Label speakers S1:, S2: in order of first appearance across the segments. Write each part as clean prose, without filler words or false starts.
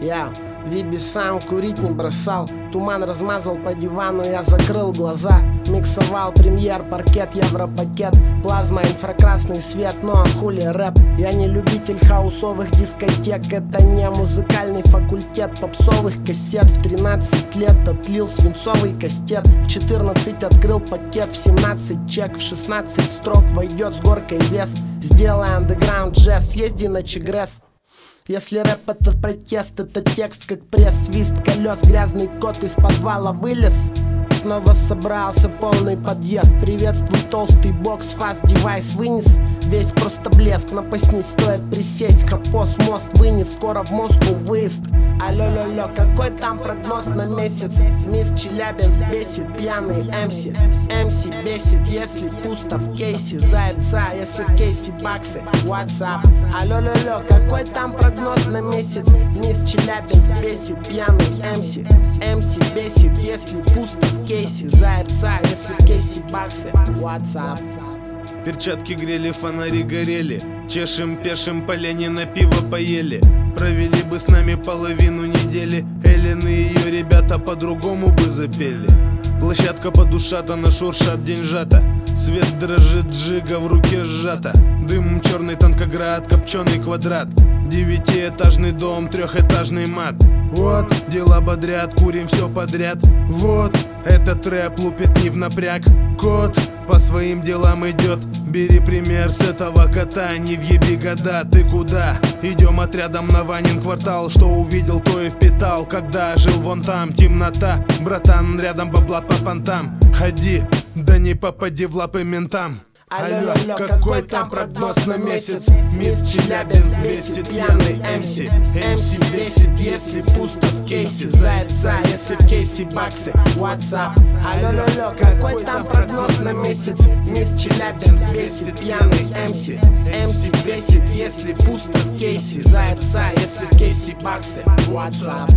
S1: Я Виби сам курить не бросал. Туман размазал по дивану, я закрыл глаза. Миксовал премьер, паркет, европакет. Плазма, инфракрасный свет, ну а хули рэп? Я не любитель хаусовых дискотек. Это не музыкальный факультет попсовых кассет. В 13 лет отлил свинцовый кастет. В 14 открыл пакет, в 17 чек. В 16 строк войдет с горкой вес. Сделай андеграунд джаз, съезди на Чегресс. Если рэп это протест, это текст как пресс. Свист колес, грязный кот из подвала вылез. Снова собрался полный подъезд. Приветствуй толстый бокс, фаст девайс вынес. Весь просто блеск, напаснись, стоит присесть. Хапос мозг вынес, скоро в Москву выезд. Алло-ло-ло, какой там прогноз на месяц? Мисс Челябинск бесит, пьяный МС. МС бесит, если пусто в кейсе. Зайца, если в кейсе баксы. WhatsApp. Алло-ло-ло, какой там прогноз на месяц? Мисс Челябинск бесит, пьяный МС. МС бесит, если пусто в кейсе. Зайца, если в кейсе баксы. WhatsApp.
S2: Перчатки грели, фонари горели. Чешем, пешим, по Ленина пиво поели. Провели бы с нами половину недели. Эллен и ее ребята по-другому бы запели. Площадка подушата, на шуршат деньжата. Свет дрожит, джига в руке сжата. Дым черный танкоград, копченый квадрат. 9-этажный дом, 3-этажный мат. Вот, дела бодрят, курим все подряд. Вот, этот рэп лупит не в напряг. Кот по своим делам идет. Бери пример с этого кота, не въеби года. Ты куда? Идем отрядом на Ванин квартал. Что увидел, то и впитал. Когда жил вон там, темнота. Братан, рядом бабла по понтам. Ходи, да не попади в лапы ментам.
S1: Алло, какой там прогноз на месяц? Мисс Челябинск бесит, пьяный МС. МС бесит, если пусто в кейсе. Зайца, если в кейсе баксы. WhatsApp. Алло, какой там прогноз на месяц? Мисс Челябинск бесит, пьяный МС. МС бесит, если пусто в кейсе. Зайца, если в кейсе баксы. WhatsApp.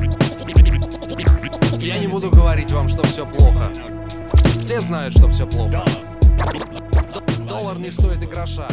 S3: Я не буду говорить вам, что все плохо. Все знают, что все плохо. Доллар не стоит и гроша.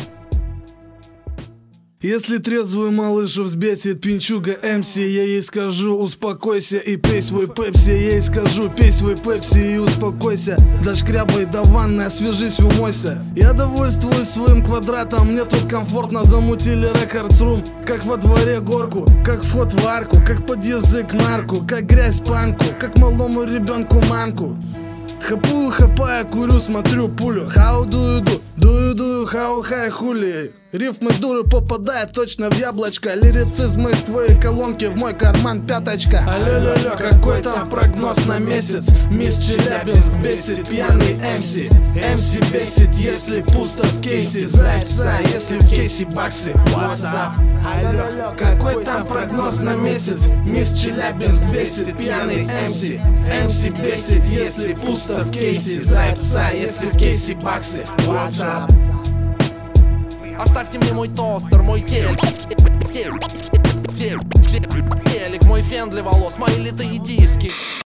S4: Если трезвую малышу взбесит пинчуга МС, я ей скажу: успокойся и пей свой пепси. Я ей скажу: пей свой пепси и успокойся. Да шкрябай до ванны, освежись, умойся. Я довольствуюсь своим квадратом, мне тут комфортно. Замутили рекордс-рум, как во дворе горку, как вход в арку, как под язык нарку, как грязь панку, как малому ребенку манку. Хапую, хапая, курю, смотрю пулю. How do you do, how high хули. Рифмы дуры попадают точно в яблочко. Лирицизм из твоей колонки в мой карман пяточка. Алло, какой там прогноз на месяц? Мисс Челябинск бесит, пьяный МС. МС бесит, если пусто в кейсе. Зайца, если в кейсе баксы. WhatsApp. Алло, какой там прогноз на месяц? Мисс Челябинск бесит, пьяный МС. МС бесит, если пусто в кейсе. Зайца, если в кейсе баксы. WhatsApp.
S3: Оставьте мне мой тостер, мой телек, мой фен для волос, мои литые диски.